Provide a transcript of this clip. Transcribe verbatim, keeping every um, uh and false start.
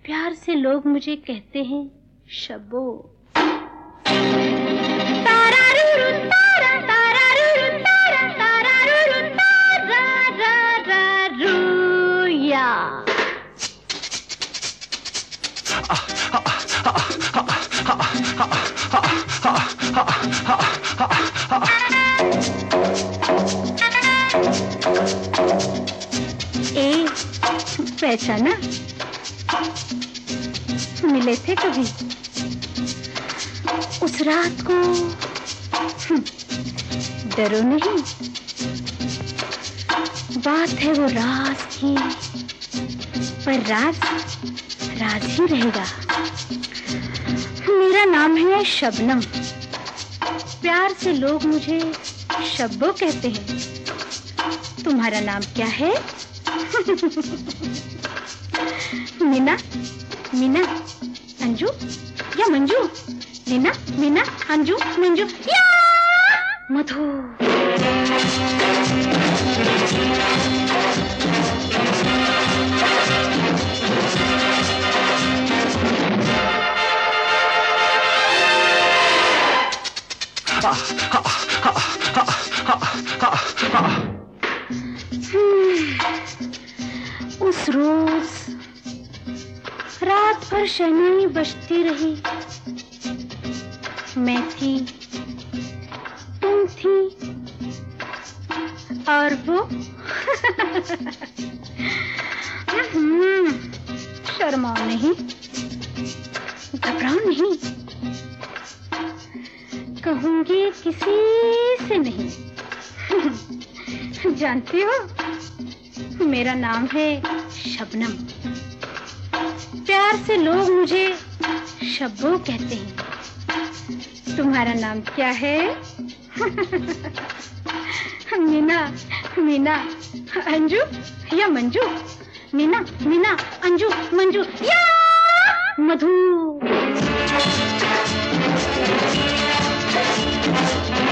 प्यार से लोग मुझे कहते हैं शब्बो। ए, पहचाना? मिले थे कभी उस रात को? डरो नहीं, बात है वो राज की, पर राज राज ही रहेगा। मेरा नाम है शबनम, प्यार से लोग मुझे शब्बो कहते हैं। तुम्हारा नाम क्या है? मीना, मीना, अंजू या मंजू? मीना, मीना, अंजू, मंजू या मधु। उस रोज रात भर शहनाई बजती रही। मैं थी, तुम थी और वो। शर्माओ नहीं, घबराओ नहीं, कहूंगी किसी से नहीं। जानती हो मेरा नाम है शबनम, प्यार से लोग मुझे शब्बो कहते हैं। तुम्हारा नाम क्या है? मीना, मीना, अंजू या मंजू? मीना, मीना, अंजू, मंजू या मधु।